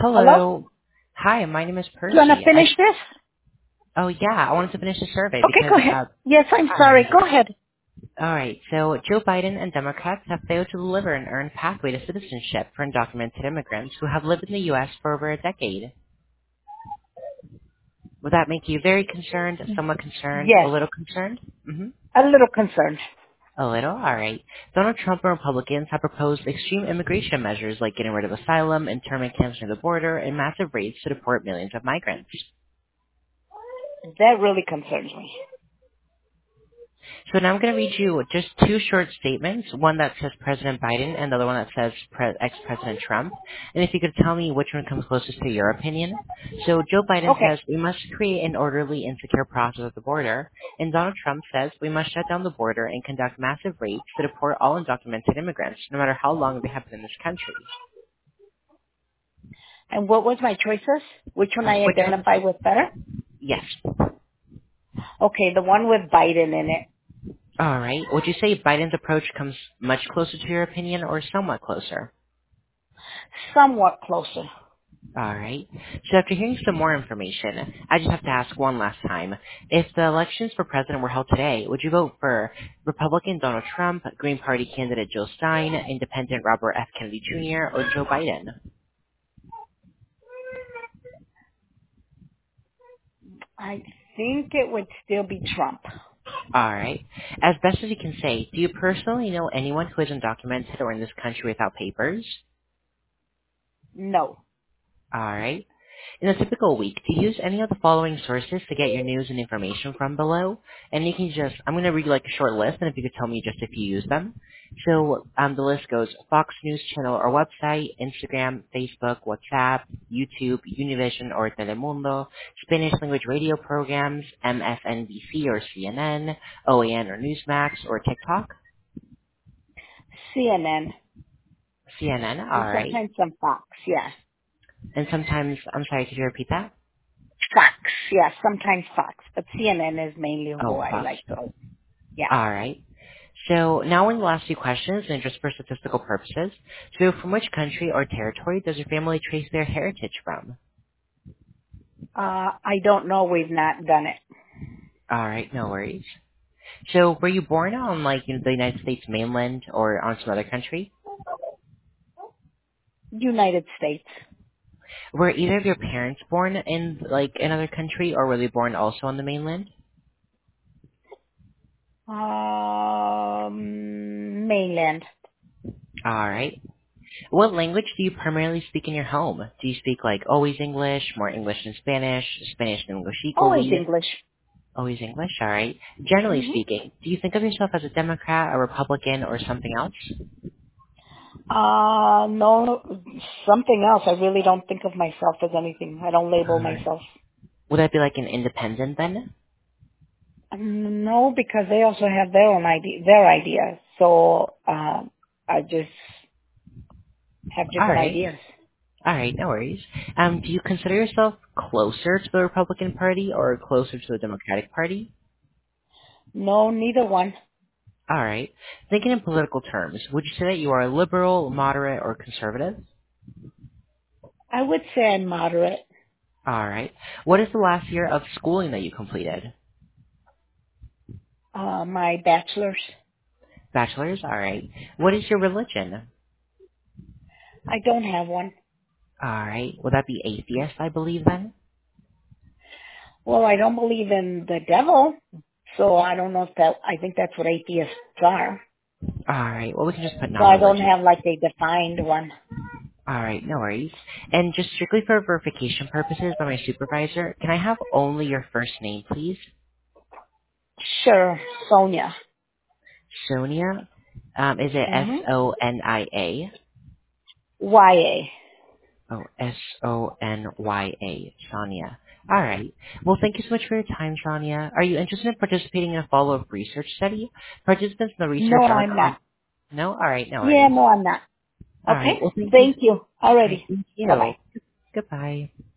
Hello? Hello. Hi, my name is You want to Percy. finish this? Oh yeah, I wanted to finish the survey Okay, because go ahead. Yes, I'm sorry. hi. Go ahead. All right. So Joe Biden and Democrats have failed to deliver an earned pathway to citizenship for undocumented immigrants who have lived in the U.S. for over a decade. Would that make you very concerned, somewhat concerned, a Yes, little concerned? a little concerned. A little? All right. Donald Trump and Republicans have proposed extreme immigration measures like getting rid of asylum, internment camps near the border, and massive raids to deport millions of migrants. That really concerns me. So now I'm going to read you just two short statements, one that says President Biden and the other one that says ex-President Trump. And if you could tell me which one comes closest to your opinion. So Joe Biden Okay. says we must create an orderly and secure process at the border. And Donald Trump says we must shut down the border and conduct massive raids to deport all undocumented immigrants, no matter how long they have been in this country. And what was my choices? Which one I Which one? identify with better? Yes. Okay, the one with Biden in it. All right. Would you say Biden's approach comes much closer to your opinion or somewhat closer? Somewhat closer. All right. So after hearing some more information, I just have to ask one last time. If the elections for president were held today, would you vote for Republican Donald Trump, Green Party candidate Jill Stein, Independent Robert F. Kennedy Jr., or Joe Biden? I think it would still be Trump. All right. As best as you can say, do you personally know anyone who is undocumented or in this country without papers? No. All right. In a typical week, do you use any of the following sources to get your news and information from below? And you can just, I'm going to read like a short list, and if you could tell me just if you use them. So the list goes Fox News Channel or website, Instagram, Facebook, WhatsApp, YouTube, Univision or Telemundo, Spanish language radio programs, MSNBC or CNN, OAN or Newsmax or TikTok, CNN. CNN, And alright. sometimes some Fox, yeah. And sometimes, I'm sorry, could you repeat that? Fox, yeah, sometimes Fox. But CNN is mainly who Oh, I Fox. like to, yeah. Alright. So now we're going to ask you questions, and just for statistical purposes. So from which country or territory does your family trace their heritage from? I don't know. We've not done it. All right, no worries. So were you born on like the United States mainland or on some other country? United States. Were either of your parents born in like another country, or were they born also on the mainland? Mainland. All right. What language do you primarily speak in your home? Do you speak like always English, more English than Spanish, Spanish and English Always equally? English. Always English, all right. Generally hmm speaking, do you think of yourself as a Democrat, a Republican, or something else? No, something else. I really don't think of myself as anything. I don't label All right. myself. Would that be like an independent then? No, because they also have their own their ideas. So, I just have All different right. ideas. All right, no worries. Do you consider yourself closer to the Republican Party or closer to the Democratic Party? No, neither one. All right. Thinking in political terms, would you say that you are liberal, moderate, or conservative? I would say I'm moderate. All right. What is the last year of schooling that you completed? My bachelor's. Bachelor's? All right. What is your religion? I don't have one. All right. Would that be atheist, I believe, then? Well, I don't believe in the devil. So I don't know if that, I think that's what atheists are. All right. Well, we can just put So I don't non-religious. have like a defined one. All right, no worries. And just strictly for verification purposes by my supervisor, can I have only your first name, please? Sure, Sonia. Sonia? Is it Mm-hmm. S-O-N-I-A? YA. Oh, S-O-N-Y-A, Sonia. All right. Well, thank you so much for your time, Sonia. Are you interested in participating in a follow-up research study? Participants in the No, research are I'm not. No? All right, no Yeah, worries. no, I'm not. All right. Okay. Well, thank you. Thank you. All right, Alrighty. thank Bye bye. you. Goodbye.